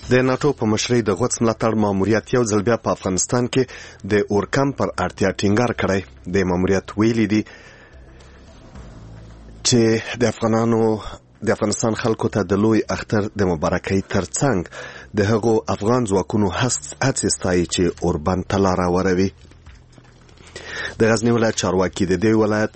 د ناتو په مشرۍ د غوڅ ملاتړ ماموریت یو ځل بیا په افغانستان کې د اورکم پر اړتیا ټینګار کړی. د ماموریت ویلي دي چې د افغانستان خلکو ته د لوی اختر د مبارکۍ ترڅنګ د هغو افغان ځواکونو هڅې ستایي چې اوربند ته لاره وروي. د غزنی ولایت چارواکي په دې ولایت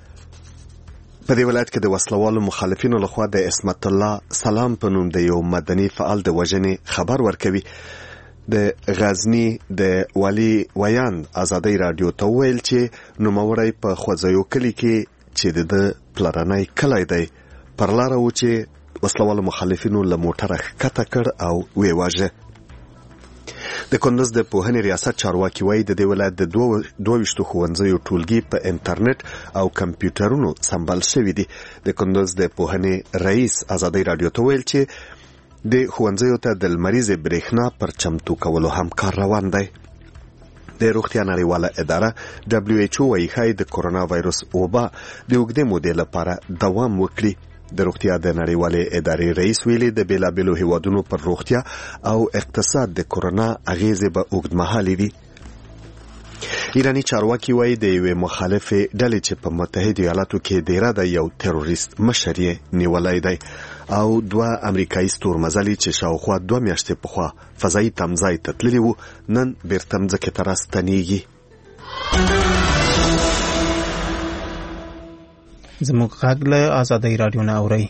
کې د وسلوالو مخالفینو لخوا د اسمت الله سلام په نوم د یو مدني فعال د وژنې خبر ورکوي. د غزنی د والی ویان ازادي رادیو ته ویل چې نوموړی په خوځیو کلی کې چې د پلرنۍ کلی دی پر لاره و چې وسلوالو مخالفینو له موټره ښکته کړ او ویې واژه. د کندز د پوهنې ریاست چارواکي وایي د دې ولایت د 22 ښوونځیو ټولګي په انټرنیټ او کمپیوټرونو سمبال شوي دي. د کندز د پوهنې رئیس ازادي رادیو ته ویل چې د ښوونځیو ته د لمریزې برېښنا پر چمتو کولو هم کار روان دی. د روغتیا نړیواله اداره WHO وایي ښایي د کورونا وایرس وبا د اوږدې مودې لپاره دوام وکړي. د روغتیا د نړیوالې ادارې رئیس ویلي د بیلابیلو هیوادونو پر روغتیا او اقتصاد د کورونا اغیزې به اوږدمهالې وي. ایرانی چارواکي وایي د یوې مخالفې ډلې چې په متحده ایالاتو کې دیره ده یو تروریست مشر یې نیولی دی او 2 امریکایي ستورمزلي چې شاوخوا 2 میاشتې پخوا فضایي تمځای ته تللي وو نن بیرته مځکې ته راستنېږي. زموږ غږ له ازادي رادیو نه اورئ.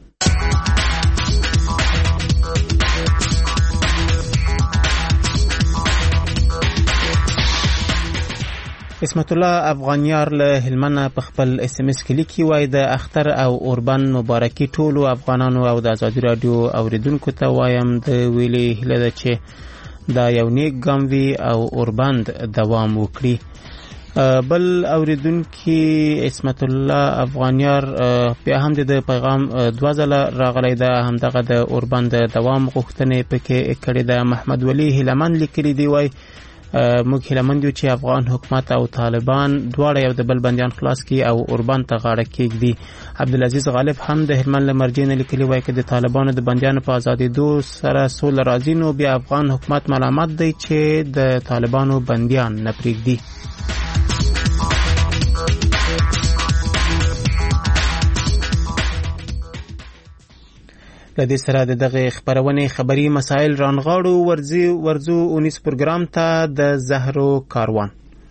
اسمت الله افغانیار له هلمند په خپل SMS کې لیکي وای د اختر او اوربند مبارکي ټولو افغانانو او د ازادي رادیو اوریدونکو ته وایم د ویلي هله ده چې دا یو نیک ګام وي او اوربند دوام وکړي. بل اوریدونکو اسمت الله افغانیار بیا هم د پیغام 2 ځله راغلی ده همدغه د اوربند دوام غوښتنې پکې کړې ده. محمد ولی هلمند لیکلی دی وای موږ هلمند یو چې افغان حکومت او طالبان دواړه یو د بل بندیان خلاص کړي او اوربند ته غاړه کېږدي. عبدالعزیز غالب هم د هلمند له مرجع نه لیکلی وای چې د طالبانو د بندیانو په ازادېدو سره سوله راځي نو بیا افغان حکومت ملامت دی چې د طالبانو بندیان نه پرېږدي. لدې سره دغه خبرونه خبري مسائل رانغاړو ورزو اونیس پروگرام ته د زهرو کاروان.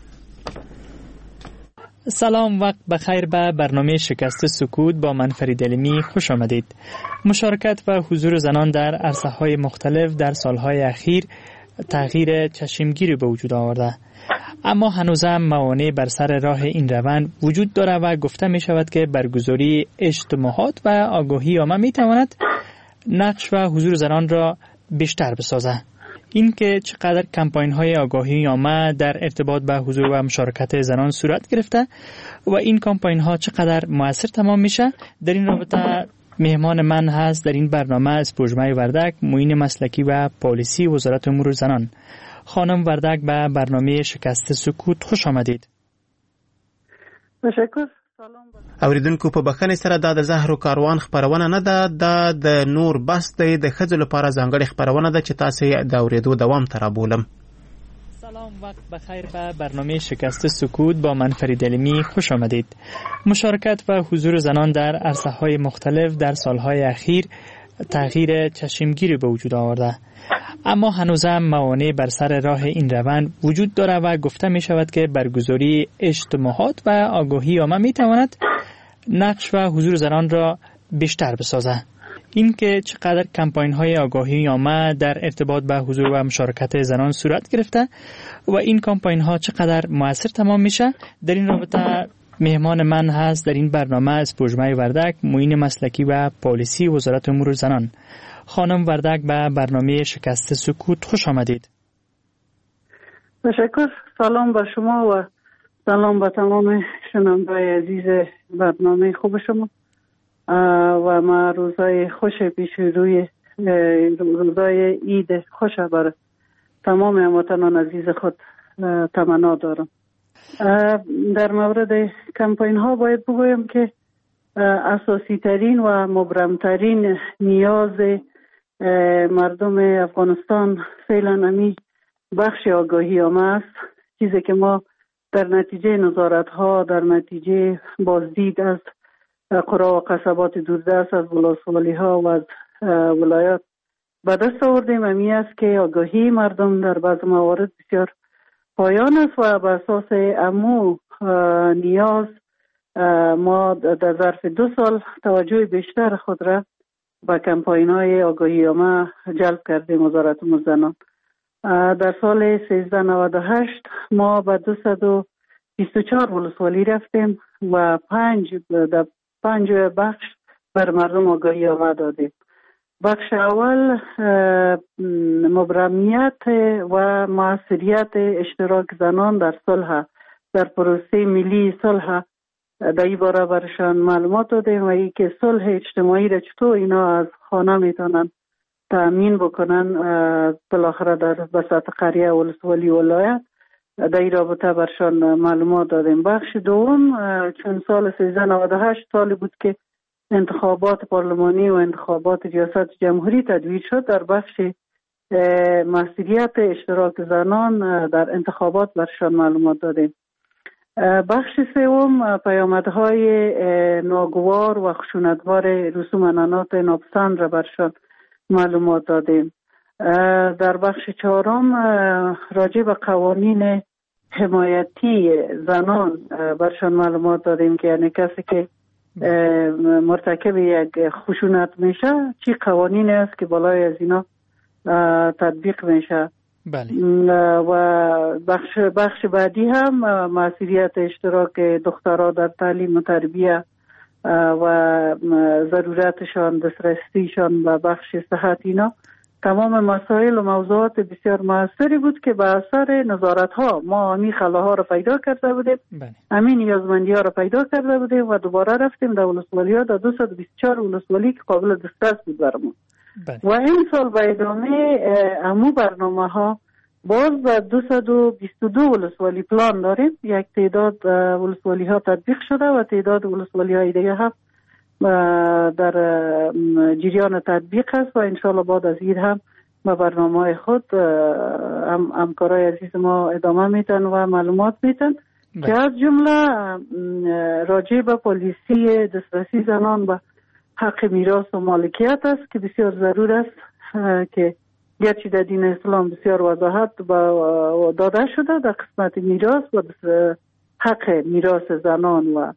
سلام، وقت بخیر. به برنامه شکست سکوت با من فرید علمی خوش آمدید. مشارکت و حضور زنان در عرصه‌های مختلف در سالهای اخیر تغییر چشمگیری به وجود آورده، اما هنوزم موانع بر سر راه این روند وجود دارد و گفته می شود که برگزاری اجتماعات و آگاهی عامه می تواند نقش و حضور زنان را بیشتر بسازد. این که چقدر کمپاین های آگاهی عامه در ارتباط به حضور و مشارکت زنان صورت گرفته و این کمپاین ها چقدر مؤثر تمام میشه، در این رابطه مهمان من هست در این برنامه اسپوژمای وردک، معین مسلکی و پالیسی وزارت امور زنان. خانم وردک به برنامه شکست سکوت خوش آمدید. تشکر. اوریدونکو په بخښنې سره دا د زهرو کاروان خبرونه نه ده، دا د نور بس دی د ښځو لپاره ځانګړې خبرونه ده چې تاسو د اوریدو دوام ته رابولم. سلام، وقت بخیر. به برنامه شکست سکوت با من فرید علمی خوش آمدید. مشارکت و حضور زنان در عرصه‌های مختلف در سالهای اخیر تغییر چشمگیری به وجود آورده، اما هنوزم موانع بر سر راه این روند وجود دارد و گفته می شود که برگزاری اجتماعات و آگاهی عامه می تواند نقش و حضور زنان را بیشتر بسازد. این که چقدر کمپاین های آگاهی عامه در ارتباط به حضور و مشارکت زنان صورت گرفته و این کمپاین ها چقدر مؤثر تمام میشه، در این رابطه مهمان من هست در این برنامه اسپوژمای وردک، معین مسلکی و پالیسی وزارت امور زنان. خانم وردک به برنامه شکست سکوت خوش آمدید. تشکر. سلام به شما و سلام به تمام شنوندگان عزیز برنامه خوب شما و ما روزای خوش پیش روی روزای عید خوش بر تمام هموطنان عزیز خود تمنا دارم. در مورد کمپاین ها باید بگویم که اساسی ترین و مبرم ترین نیاز مردم افغانستان فعلا امی بخش آگاهی آمه است، چیزی که ما در نتیجه نظارت ها، در نتیجه بازدید از قرا و قصبات دوردست، از ولسوالی ها و از ولایات به دست آوردیم. امی است که آگاهی مردم در بعض موارد بسیار پایان است و به اساس امو نیاز ما در ظرف 2 سال توجه بیشتر خود را به کمپاین های آگاهی عامه جلب کردیم. وزارت امور زنان در سال 1398 ما به 224 ولسوالی رفتیم و 5 بخش بر مردم آگاهی عامه دادیم. بخش اول مبرمیت و موثریت اشتراک زنان در صلح، در پروسه ملی صلح، در این باره برشان معلومات دادیم و ای که صلح اجتماعی را چطور اینا از خانه میتونن تأمین بکنن بالاخره در بساط قریه ولسوالی ولایت، در این رابطه برشان معلومات دادیم. بخش دوم چون سال 1398 سالی بود که انتخابات پارلمانی و انتخابات ریاست جمهوری تدویر شد، در بخش مسئولیت اشتراک زنان در انتخابات برشان معلومات دادیم. بخش سوم پیامدهای ناگوار و خشونتبار رسوم عنعنات ناپسند را برشان معلومات دادیم. در بخش چهارم راجع به قوانین حمایتی زنان برشان معلومات دادیم که یعنی کسی که مرتکب یک خشونت میشه چی قوانین است که بالای از اینا تطبیق میشه. بله. و بخش بعدی هم مسئولیت اشتراک دخترها در تعلیم و تربیه و ضرورتشان، دسترسیشان به بخش صحت، اینا تمام مسائل و موضوعات بسیار موثری بود که به اثر نظارت ها ما همین خلاها را پیدا کرده بودیم، همین نیازمندی ها را پیدا کرده بودیم و دوباره رفتیم در ولسوالی ها، در 224 ولسوالی که قابل دسترس بود برامون. و این سال به ادامه امو برنامه ها باز به 222 ولسوالی پلان داریم. یک تعداد ولسوالی ها تطبیق شده و تعداد ولسوالی های دیگه هم در جریان تطبیق است و انشالله بعد از این هم به برنامه خود همکارای عزیز ما ادامه میتن و معلومات میتن که از جمله راجع به پالیسی دسترسی زنان به حق میراث و مالکیت است که بسیار ضرور است که گرچه در دین اسلام بسیار وضاحت داده شده در قسمت میراث و حق میراث زنان و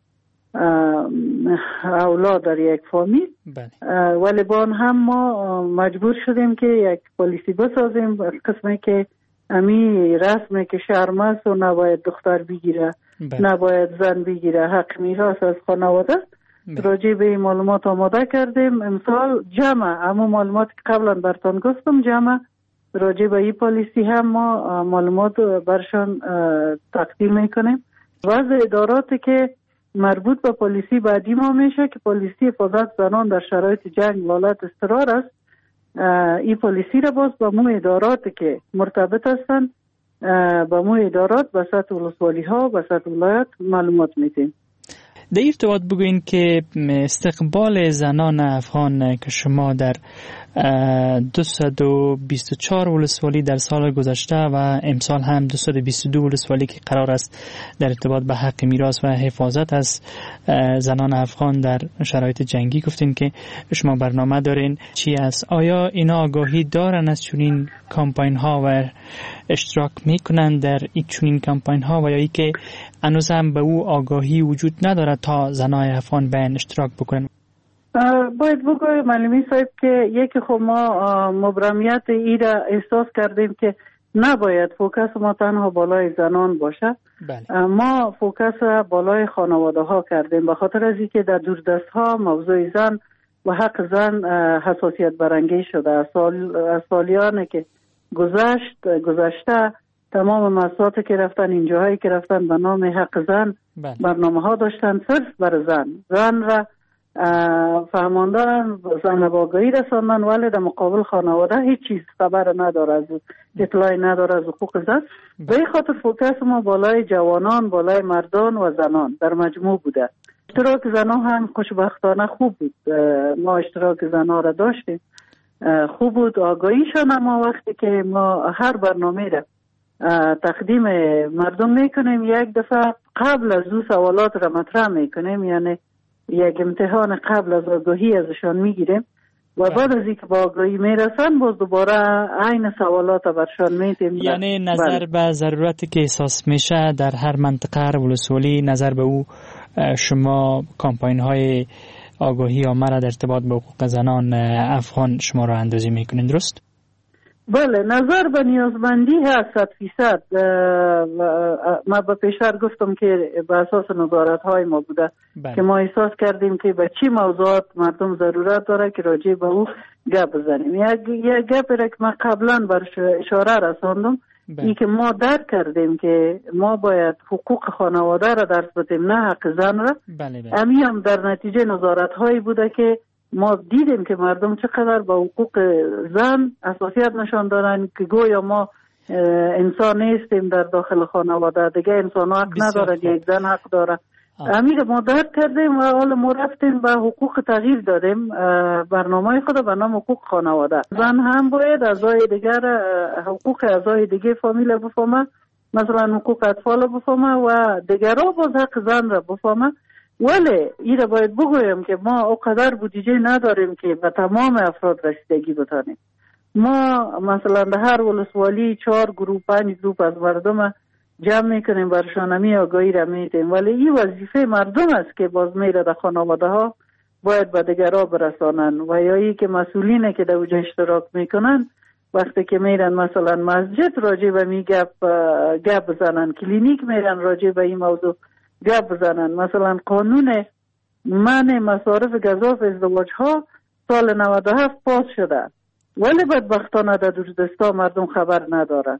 اولاد در یک فامیل، ولی با هم ما مجبور شدیم که یک پالیسی بسازیم از قسمی که امی رسمه که شرم است و نباید دختر بگیره، نباید زن بگیره، حق میراث از خانواده. راجع به این معلومات آماده کردیم. امسال جمع اما معلومات که قبلا براتون گفتم جمع راجع به این پالیسی هم ما معلومات برشان تقدیم میکنیم. وضع اداراتی که مربوط به پالیسی بعدی ما میشه که پالیسی حفاظت زنان در شرایط جنگ و حالت اضطرار است. این پالیسی را باز با مو اداراتی که مرتبط هستند با مو ادارات به سطح ولسوالی ها و سطح ولایت معلومات میدیم. در ارتباط بگوین که استقبال زنان افغان که شما در 224 ولسوالی در سال گذشته و امسال هم 222 ولسوالی که قرار است در ارتباط به حق میراث و حفاظت از زنان افغان در شرایط جنگی گفتین که شما برنامه دارین چی است؟ آیا اینا آگاهی دارن از چنین کامپاین ها و اشتراک میکنن در این چنین کامپاین ها و یا ای که هنوز هم به او آگاهی وجود نداره تا زنای افغان به اشتراک بکنن؟ باید بگویم معلمی صاحب که یکی خب ما مبرمیت ای را احساس کردیم که نباید فوکس ما تنها بالای زنان باشه. ما فوکس بالای خانواده ها کردیم به خاطر از اینکه در دوردست ها موضوع زن و حق زن حساسیت برانگیز شده. از سالیانی که گذشته تمام مسائلی که رفتن اینجاهایی که رفتن به نام حق زن برنامه ها داشتن صرف بر زن را فهماندن، زن باگایی رساندن، ولی در مقابل خانواده هیچ چیز خبر نداره، از اطلاعی نداره از حقوق زن. به این خاطر فوکس ما بالای جوانان، بالای مردان و زنان در مجموع بوده. اشتراک زنان هم خوشبختانه خوب بود، ما اشتراک زنان را داشتیم خوب بود. آگاهیشان ما وقتی که ما هر برنامه را تقدیم مردم میکنیم یک دفعه قبل از او سوالات را مطرح میکنیم، یعنی یک امتحان قبل از آگاهی ازشان میگیریم و بعد از اینکه با آگاهی میرسن باز دوباره عین سوالات برشان میتیم. یعنی نظر به ضرورتی که احساس میشه در هر منطقه ولسوالی نظر به او شما کامپاین های آگاهی عامه را در ارتباط به حقوق زنان افغان شما را اندازی میکنین، درست؟ بله، نظر به نیازمندی هست 100%. ما به پیشتر گفتم که به اساس نظارت های ما بوده که ما احساس کردیم که به چی موضوعات مردم ضرورت داره که راجع به او گپ بزنیم. یک گپ را که ما قبلا برش اشاره رساندم، این که ما درک کردیم که ما باید حقوق خانواده را درس بدیم، نه حق زن را. امی هم در نتیجه نظارت هایی بوده که ما دیدیم که مردم چقدر با حقوق زن حساسیت نشان دارن که گویا ما انسان نیستیم در داخل خانواده، دیگه انسان حق نداره، یک زن حق داره. امیر ما درک کردیم و حالا ما رفتیم به حقوق تغییر دادیم برنامه خود به نام حقوق خانواده. زن هم باید اعضای دیگر حقوق اعضای دیگه فامیل بفهمه، مثلا حقوق اطفال بفهمه و دیگرها باز حق زن را بفهمه. ولی این را باید بگویم که ما اوقدر بودجه نداریم که به تمام افراد رسیدگی بتانیم. ما مثلا در هر ولسوالی 4 گروه 5 گروه از مردم جمع میکنیم، برشان همی آگاهی را میدیم، ولی این وظیفه مردم است که باز میره در خانواده ها باید به دیگرها برسانن و یا ای که مسئولینه که در اوجه اشتراک میکنن وقتی که میرن مثلا مسجد راجع به می گپ بزنن، کلینیک میرن راجع به این موضوع گپ بزنن. مثلا قانون منع مصارف گزاف ازدواج ها سال 97 پاس شده ولی بدبختانه در دوردستا مردم خبر ندارن.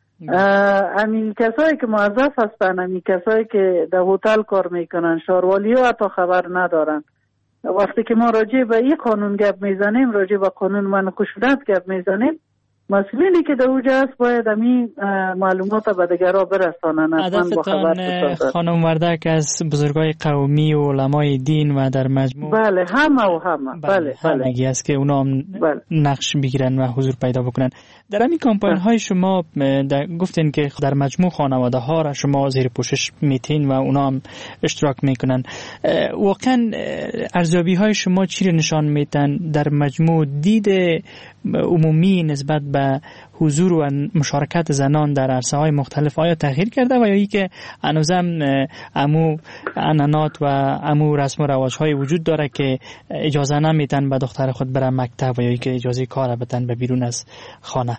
همین کسایی که موظف هستن، همین کسایی که در هتل کار میکنن، شاروالی ها حتی خبر ندارن. وقتی که ما راجع به این قانون گپ میزنیم، راجع به قانون منع خشونت گپ میزنیم، مسئولینی که در اوجه هست باید همین معلومات به دیگرها برسانن. عددتان خانم وردک از بزرگای قومی و علمای دین و در مجموع بله همه بله همگی است که اونا هم نقش بگیرن و حضور پیدا بکنن در همین کامپاین های شما. گفتین که در مجموع خانواده ها را شما زیر پوشش میتین و اونا هم اشتراک میکنن. واقعا ارزیابی های شما چی رو نشان میدن در مجموع دید عمومی نسبت به حضور و مشارکت زنان در عرصه های مختلف آیا تغییر کرده و یا ای که هنوزم امو عنعنات و امو رسم و رواج های وجود داره که اجازه نمیدن به دختر خود بره مکتب و یا ای که اجازه کار بدن به بیرون از خانه؟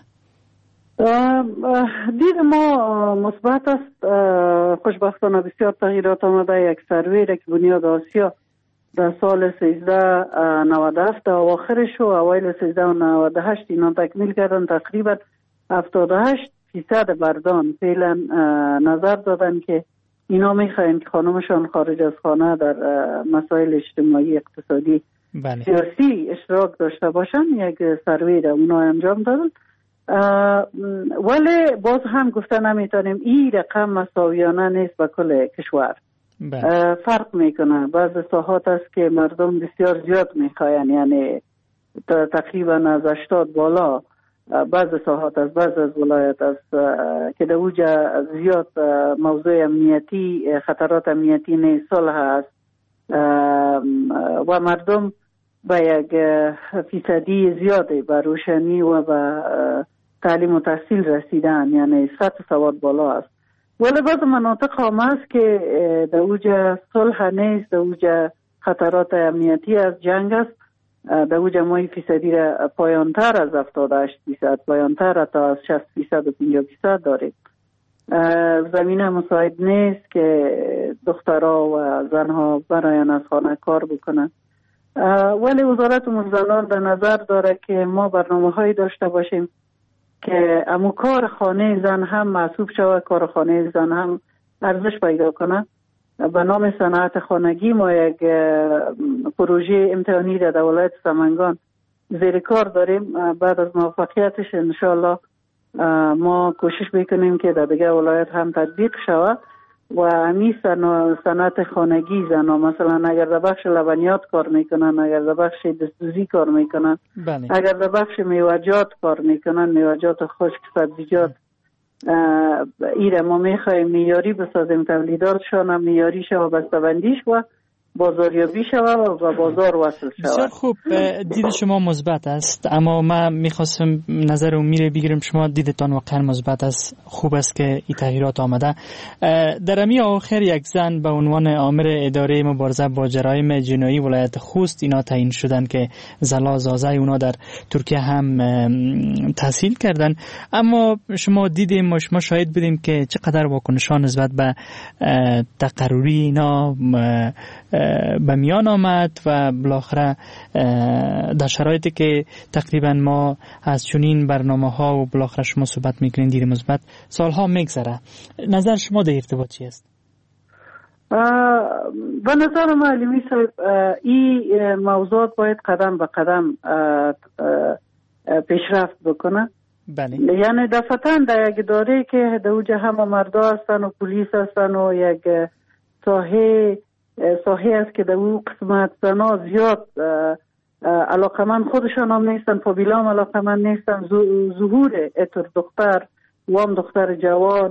دید ما مثبت است. خوشبختانه بسیار تغییرات آمده. یک سروی را که بنیاد آسیا در سال 1397 اواخرش و اوایل 1398 اینا تکمیل کردن. تقریبا 78% مردان فعلا نظر دادن که اینا میخواین که خانمشان خارج از خانه در مسائل اجتماعی اقتصادی سیاسی اشتراک داشته باشن. یک سروی را اونا انجام دادن ولی باز هم گفتن نمیتونیم این رقم مساویانه نیست به کل کشور. فرق میکنه. بعض ساحات است که مردم بسیار زیاد میخواین، یعنی تقریبا از 80 بالا. بعض ساحات است، بعض از ولایت است که در اوجه زیاد موضوع امنیتی، خطرات امنیتی نیست، صلح است و مردم با یک فیصدی زیاده به روشنی و به تعلیم و تحصیل رسیدن، یعنی سطح سواد بالا است. ولی بعض مناطق هم است که در اوجه صلح نیست، در اوجه خطرات امنیتی از جنگ است، در اوجه ما فیصدی را پایانتر از 78%، پایانتر تا از 60% و 50% داریم. زمینه مساعد نیست که دخترها و زنها براین از خانه کار بکنن. ولی وزارت امور زنان در نظر داره که ما برنامه هایی داشته باشیم که امو کار خانه زن هم محسوب شود، کار خانه زن هم ارزش پیدا کنه. به نام صنعت خانگی ما یک پروژه امتحانی در ولایت سمنگان زیر کار داریم. بعد از موفقیتش انشالله ما کوشش میکنیم که در دیگه ولایت هم تطبیق شود و همی صنعت خانگی زنان، مثلا اگر در بخش لبنیات کار میکنن، اگر در بخش دستوزی کار میکنن، اگر در بخش میوجات کار میکنن، میوجات خشک، سبزیجات، ایره ما میخوایم میاری بسازیم، تولیداتشان هم میاری شود، بسته‌بندیش و بازاریابی شود و بازار وصل شود. بسیار خوب، دید شما مثبت است، اما من میخواستم نظر امیر بگیرم. شما دیدتان واقعا مثبت است، خوب است که این تغییرات آمده. در امی آخر یک زن به عنوان آمر اداره مبارزه با جرایم جنایی ولایت خوست اینا تعیین شدن که زلا زازه اونا در ترکیه هم تحصیل کردن. اما شما دیدیم و شما شاهد بودیم که چقدر واکنشان نسبت به تقرری اینا به میان آمد و بالاخره در شرایطی که تقریبا ما از چنین برنامه‌ها و بالاخره شما صحبت میکنین دید مثبت سالها میگذره، نظر شما در ارتباط چی است؟ به نظر من علیمی صاحب این موضوعات باید قدم به قدم پیشرفت بکنه. بله. یعنی دفعتاً در یک اداره که در اوجه همه مردا هستن و پلیس هستن و یک ساحه است که در او قسمت زنا زیاد علاقمند خودشان هم نیستن، فامیلا هم علاقمند نیستن، ظهور اتر دختر و هم دختر جوان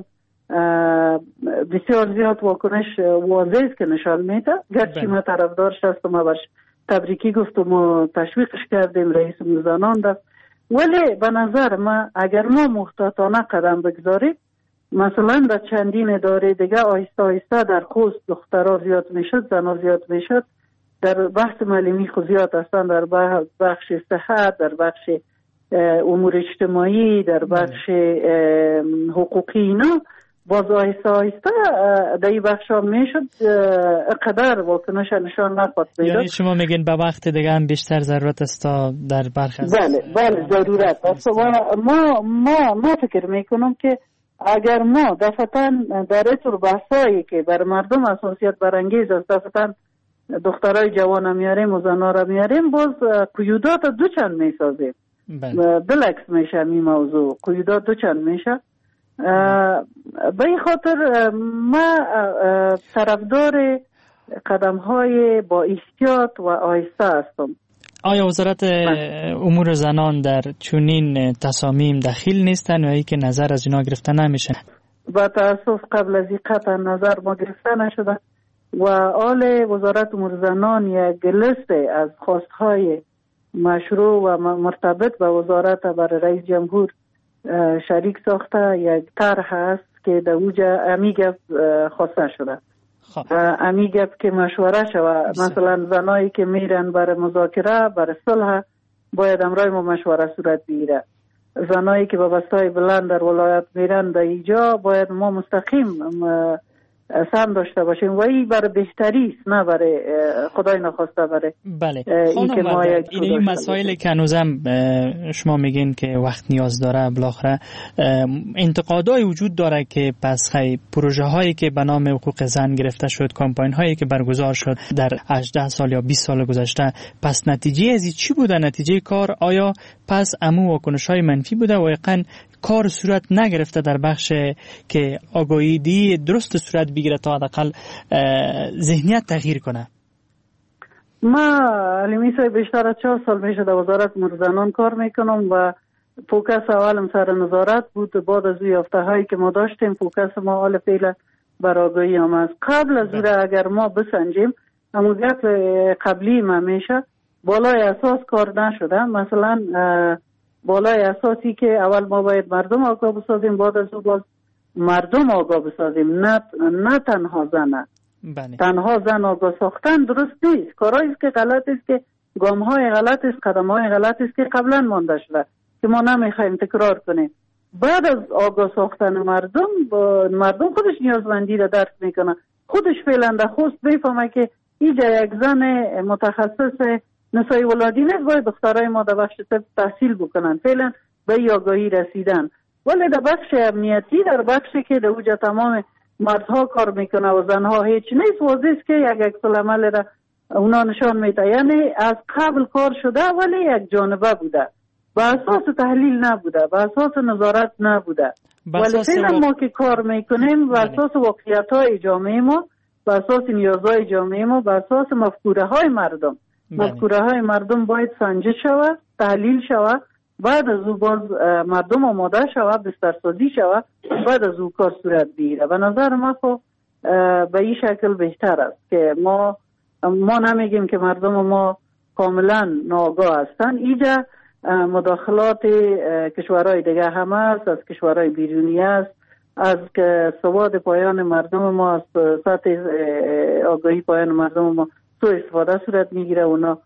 بسیار زیاد واکنش واضح است که نشان میده. گرچه ما طرفدارش هستم و برش تبریکی گفتم و تشویقش کردیم، رئیس زنان دست، ولی به نظر ما اگر ما محتاطانه قدم بگذاریم، مثلا در چندین اداره دیگه آهسته آهسته در خوست دخترها زیاد میشد، زنها زیاد میشد، در بحث معلمی خود زیاد هستن، در بخش صحت، در بخش امور اجتماعی، در بخش حقوقی، اینا باز آهسته آهسته در این بخش ها میشد، قدر واکنش نشان نخواهد میداد. یعنی شما میگین به وقت دیگه هم بیشتر ضرورت است تا در برخی از بله ضرورت است. ما فکر میکنم که اگر ما دفعتاً در اطور بحثایی که بر مردم حساسیت برانگیز است، دفعتاً دخترای جوان هم میاریم و زنها را میاریم، باز قیودات دوچند میسازیم. بلکس میشه این موضوع، قیودات دوچند میشه. به این خاطر ما طرفدار قدم های با احتیاط و آهسته هستم. آیا وزارت امور زنان در چنین تصامیم دخیل نیستن و ای که نظر از اینا گرفته نمیشه؟ با تاسف قبل از این قطع نظر ما گرفته نشده و آل وزارت امور زنان یک لیست از خواستهای مشروع و مرتبط به وزارت برای رئیس جمهور شریک ساخته، یک طرح است که در اوجه امیگف خواسته شده. امی گپ که مشوره شود، مثلا زنایی که میرن برای مذاکره، برای صلح، باید امرای ما مشوره صورت بگیره. زنایی که به بستای بلند در ولایت میرن در اینجا باید ما مستقیم سهم داشته باشیم و این برای بهتری است، نه برای خدای نخواسته برای بله. این مسائلی که هنوزم شما میگین که وقت نیاز داره، بالاخره انتقادای وجود داره که پس پروژه هایی که به نام حقوق زن گرفته شد، کمپاین هایی که برگزار شد در 18 سال یا 20 سال گذشته، پس نتیجه از چی بوده؟ نتیجه کار آیا پس امو واکنش های منفی بوده و یقین کار صورت نگرفته در بخش که آگاهی درست صورت بگیره تا حداقل ذهنیت تغییر کنه؟ ما علیمی صاحب بیشتر از 4 سال میشه در وزارت امور زنان کار میکنم و فوکس اولم سر نظارت بود. بعد از یافته هایی که ما داشتیم فوکس ما حال فعلا بر آگاهی هم است. قبل از اون اگر ما بسنجیم اموزیت قبلی ما میشه بالای اساس کار نشده. مثلا بالای اساسی که اول ما باید مردم آگاه بسازیم، بعد از اون باز مردم آگاه بسازیم، نه تنها زن. تنها زن آگاه ساختن درست نیست. کارهایی است که غلط است، که گام‌های غلط است، قدم‌های غلط است که قبلا مانده شده که ما نمیخوایم تکرار کنیم. بعد از آگاه ساختن مردم خودش نیازمندی را درک میکنه، خودش فعلا در خوست بفهمه که اینجا یک زن متخصص نسای ولادی نیست، باید دخترای ما در بخش تحصیل بکنن. فعلا به آگاهی رسیدن. ولی در بخش امنیتی، در بخشی که در اوجه تمام مردها کار میکنه و زنها هیچ نیست، واضح است که یک عکس العمل را اونا نشان میده. یعنی از قبل کار شده ولی یک جانبه بوده، به اساس تحلیل نبوده، به اساس نظارت نبوده. ولی فعلا ما که کار میکنیم بر اساس واقعیت های جامعه ما، بر اساس نیازهای جامعه ما، بر اساس مفکوره های مردم. مفکوره های مردم باید سنجش شود، تحلیل شود، بعد از او باز مردم آماده شود، بسترسازی شود، بعد از او کار صورت بگیره. به نظر ما خب به این شکل بهتر است که ما نمیگیم که مردم ما کاملا ناآگاه هستند. اینجا مداخلات کشورهای دیگه همه است، از کشورهای بیرونی است، از که سواد پایان مردم ما، از سطح آگاهی پایان مردم ما سوء استفاده صورت میگیره. اونا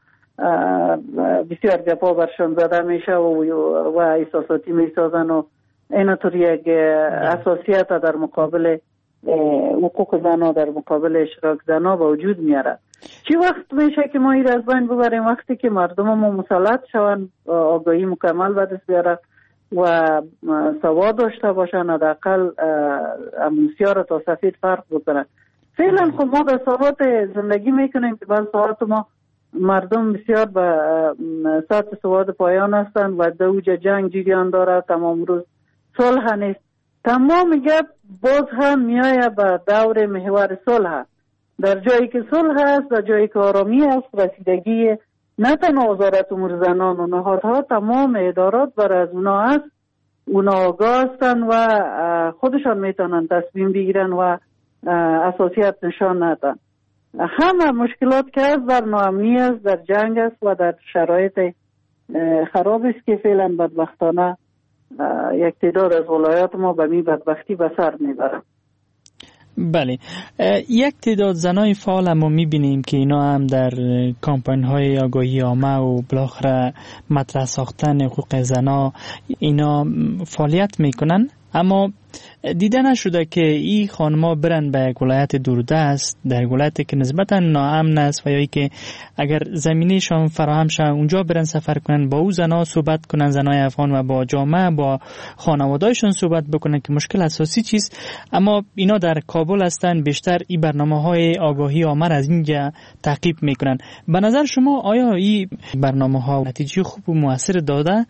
بسیار گپا برشان زده میشه و احساساتی میسازن و اینطور یک اساسیت در مقابل حقوق زنها، در مقابل اشتراک زنها به وجود میاره. چی وقت میشه که ما این از بین ببریم؟ وقتی که مردم ما مسلط شوند، آگاهی مکمل به دست بیاره و سواد داشته باشن، حداقل اموسیا را تا سفید فرق بکنن. فعلا خب ما به ساعات زندگی میکنیم که بعض ساعات ما مردم بسیار به سطح سواد پایان هستند و دوج جنگ جریان داره، تمام روز صلح نیست. تمام گپ باز هم میایه به دور محور صلح. در جایی که صلح است، در جایی که آرامی است، رسیدگی نه تنها وزارت امور زنان و نهادها، تمام ادارات برای از اونا است. اونا آگاه هستند و خودشان میتونن تصمیم بگیرن و اساسیت نشان ندن. همه مشکلات که است در ناامنی است، در جنگ است و در شرایط خراب است که فعلا بدبختانه یک تعداد از ولایات ما به می بدبختی به سر میبرن. بله، یک تعداد زنای فعال ما میبینیم که اینا هم در کمپین های آگاهی عامه و بالاخره مطرح ساختن حقوق زنا اینا فعالیت میکنن، اما دیده نشده که این خانم‌ها برن به یک ولایت دوردست، در ولایتی که نسبتا ناامن است و یا که اگر زمینه‌شان فراهم شه اونجا برن سفر کنن، با او زنها صحبت کنن، زنای افغان، و با جامعه، با خانواده‌شان صحبت بکنن که مشکل اساسی چیست. اما اینا در کابل هستن، بیشتر این برنامه‌های آگاهی عامه از اینجا تعقیب میکنن. به نظر شما آیا این برنامه‌ها نتیجه خوب و موثر داده؟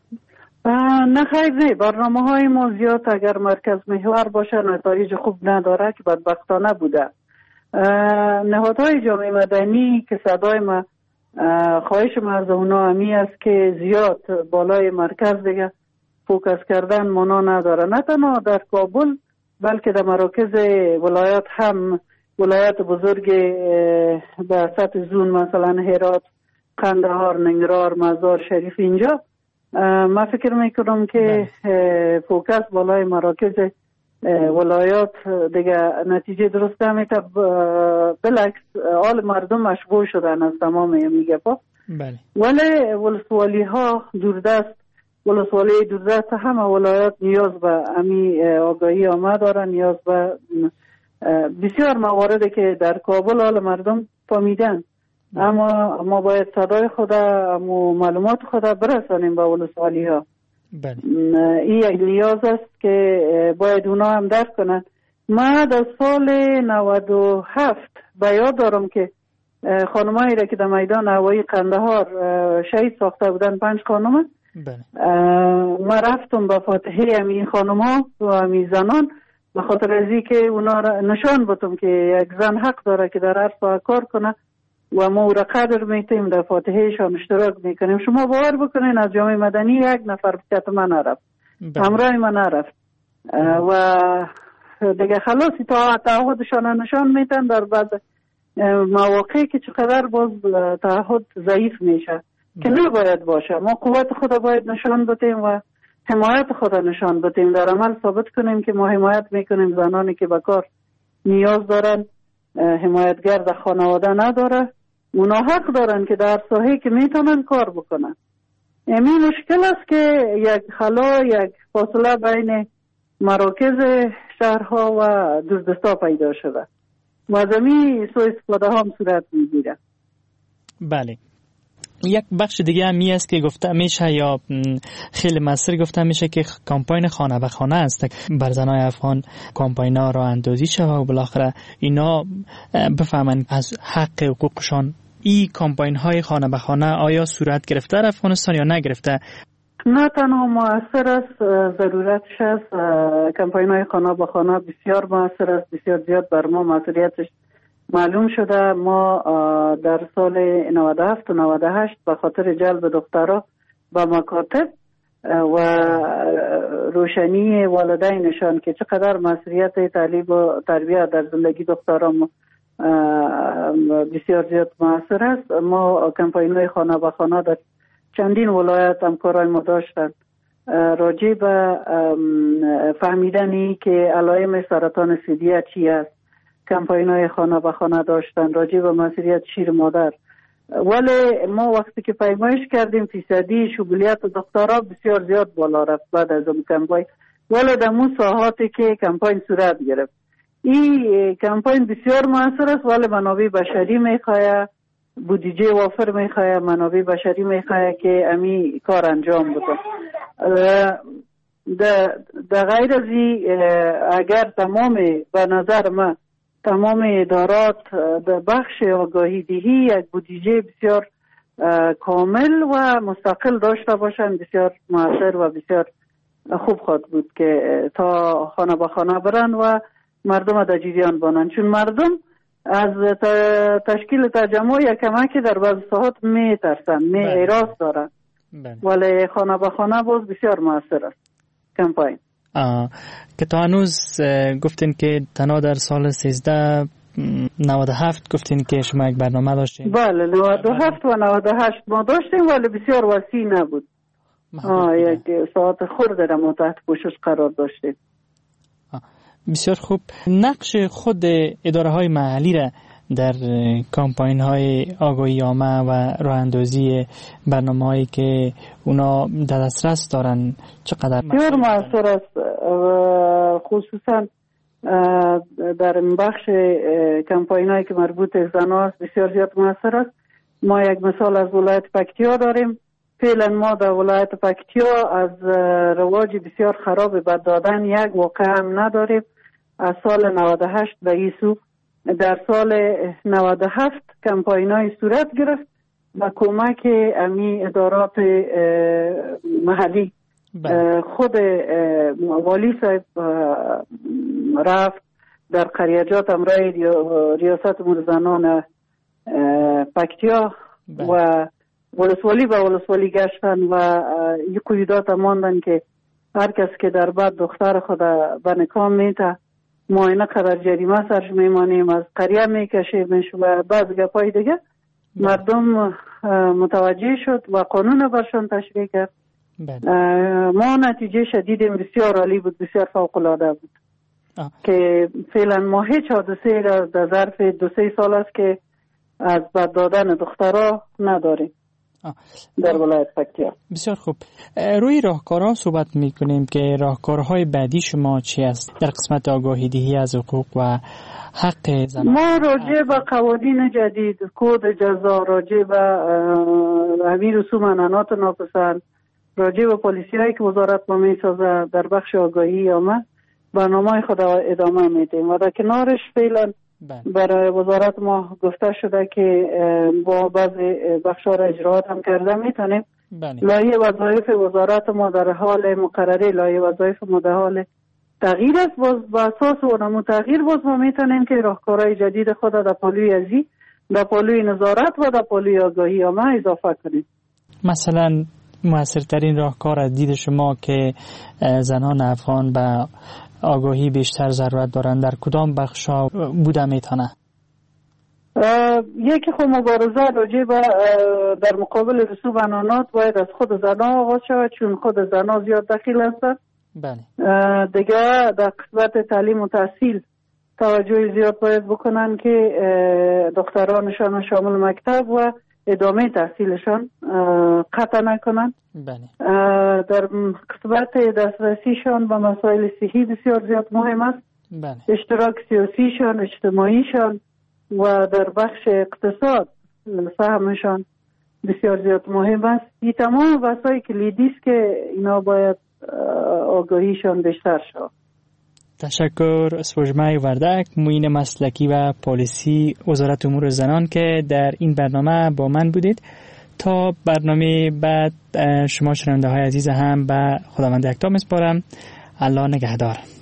نه خیر، نه. برنامه های ما زیاد اگر مرکز محور باشه نتایج خوب نداره که بدبختانه بوده. نهادهای جامعه مدنی که صدای ما خواهش ما از اونا همی است که زیاد بالای مرکز دیگه فوکس کردن مانا نداره، نه تنها در کابل بلکه در مراکز ولایات هم، ولایات بزرگ به سطح زون مثلا هرات، قندهار، ننگرهار، مزار شریف، اینجا من فکر میکنم که فوکس بالای مراکز ولایات دیگه نتیجه درست نمیده. بلکس آل مردم مشغول شدن از تمام میگه با. بله. ولی ولسوالی ها دوردست، ولسوالی دوردست همه ولایات نیاز به امی آگاهی عامه دارن، نیاز به بسیار مواردی که در کابل آل مردم فهمیدن، اما ما باید صدای خدا و معلومات خدا برسانیم به ولسوالی ها. این یک نیاز است که باید اونا هم درک کنن. من در سال 97 به یاد دارم که خانمایی را که در میدان هوایی قندهار شهید ساخته بودن، 5 خانم، من رفتم به فاتحه این خانم ها و این زنان به خاطر ازی که اونا را نشان بدم که یک زن حق داره که در هر ساعت کار کنه و ما او را قدر میتیم، در فاتحهشان اشتراک میکنیم. شما باور بکنین از جامعه مدنی یک نفر بکت من نرفت، همراه من نرفت و دیگه خلاصی تا تعهدشان نشان میتن در بعض مواقعی که چقدر باز تعهد ضعیف میشه که نباید باشه. ما قوت خود باید نشان بدیم و حمایت خود نشان بدیم، در عمل ثابت کنیم که ما حمایت میکنیم زنانی که به کار نیاز دارن. حمایتگر در خانواده نداره، اونا حق دارن که در ساحه که میتونن کار بکنن. این مشکل است که یک خلا، یک فاصله بین مراکز شهرها و دوردستا پیدا شده و زمین سوء استفاده هم صورت میگیره. بله، یک بخش دیگه هم است که گفته میشه یا خیلی مؤثر گفته میشه که کمپاین خانه به خانه است، بر زنای افغان کمپاینا را اندازی شود و بالاخره اینا بفهمن از حق حقوقشان. این کمپاین های خانه به خانه آیا صورت گرفته در افغانستان یا نگرفته؟ نه تنها مؤثر است، ضرورتش است. کمپاین های خانه به خانه بسیار مؤثر است، بسیار زیاد بر ما مسئولیتش معلوم شده. ما در سال 97 و 98 به خاطر جلب دخترها به مکاتب و روشنی والدینشان که چقدر مسئولیت تعلیم و تربیت در زندگی دختران بسیار زیاد مؤثر است، ما کمپاین های خانه به خانه در چندین ولایت همکارای ما داشتن راجع به فهمیدنی که علائم سرطان ثدیه چی است. کمپاین های خانه به خانه داشتن راجع به مسئولیت شیر مادر. ولی ما وقتی که پیمایش کردیم فیصدی شمولیت دخترها بسیار زیاد بالا رفت بعد از اون کمپاین. ولی در اون ساحاتی که کمپاین صورت گرفت، این کمپاین بسیار موثر است، ولی منابع بشری میخواه، بودجه وافر میخواه، منابع بشری میخواه که امی کار انجام بده. در غیر از اگر تمام به نظر من تمام ادارات در بخش آگاهی دهی یک بودجه بسیار کامل و مستقل داشته باشند، بسیار موثر و بسیار خوب خواهد بود که تا خانه به خانه برن و مردم در جریان بانند. چون مردم از تشکیل تجمع یک کمکی در بعض ساعات می ترسن، می ایراس دارن، ولی خانه به خانه باز بسیار موثر است کمپاین. که تا هنوز گفتین که تنها در سال 1397 گفتین که شما یک برنامه داشتین؟ بله 97 و 98 ما داشتیم، ولی بسیار وسیع نبود. یک ساعت خورده را ما تحت پوشش قرار داشتیم. بسیار خوب. نقش خود اداره های محلی را در کمپاین های آگاهی عامه و راه اندازی برنامه هایی که اونا در دسترس دارن چقدر بسیار موثر است، خصوصا در بخش کمپاین هایی که مربوط به زنان است بسیار زیاد موثر است. ما یک مثال از ولایت پکتیا داریم. فعلا ما در ولایت پکتیا از رواج بسیار خراب بد دادن یک واقعه هم نداریم. از سال 98 به این سو در سال 97 کمپاین های صورت گرفت و کمک امی ادارات محلی. خود والی صاحب رفت در قریجات امرای ریاست امور زنان پکتیا و ولسوالی به ولسوالی گشتن و یک قیودات ماندن که هر کس که در بعد دختر خود به نکاح میته معاینه قدر جریمه سرش میمانیم، از قریه میکشیمش و بعض گپای دیگه. مردم متوجه شد و قانون برشان تشریع کرد. ما نتیجه شدیدیم بسیار عالی بود، بسیار فوق العاده بود. که فعلا ما هیچ حادثه را در ظرف 2-3 سال است که از بد دادن دخترها نداریم در ولایت پکتیا. بسیار خوب. روی راهکارها صحبت میکنیم که راهکارهای بعدی شما چی است در قسمت آگاهی دهی از حقوق و حق زنان؟ ما راجع به قوانین جدید، کد جزا، راجع به همین رسوم انانات ناپسند، راجع به پالیسی هایی که وزارت ما میسازه در بخش آگاهی عامه برنامه خود ادامه میدیم و در کنارش فعلا برای وزارت ما گفته شده که با بعضی بخش‌ها را اجراات هم کرده میتونیم. لایحه وظایف وزارت ما در حال مقرره، لایحه وظایف ما در حال تغییر است. باز با اساس اونمو تغییر باز ما میتونیم که راهکارهای جدید خود در پالوی ازی، در پالوی نظارت و در پالوی آگاهی عامه اضافه کنیم. مثلا موثرترین راهکار از دید شما که زنان افغان به آگاهی بیشتر ضرورت دارند در کدام بخشا بوده میتونه؟ یکی خود مبارزه راجع به در مقابل رسوب انانات باید از خود زنان آغاز شود، چون خود زنان زیاد دخیل هستند. بله. دیگه در قسمت تعلیم و تحصیل توجه زیاد باید بکنن که دخترانشان شامل مکتب و ادامه تحصیلشان قطع نکنن. بله. در قسمت دسترسیشان به مسائل صحی بسیار زیاد مهم است. بله. اشتراک سیاسیشان، اجتماعیشان و در بخش اقتصاد سهمشان بسیار زیاد مهم است. این تمام بحث‌های کلیدی است که اینا باید آگاهیشان بیشتر شود. تشکر. سوژمای وردک، معین مسلکی و پالیسی وزارت امور زنان که در این برنامه با من بودید. تا برنامه بعد شما شنونده های عزیز هم به خداوند یکتا میسپارم. الله نگهدار.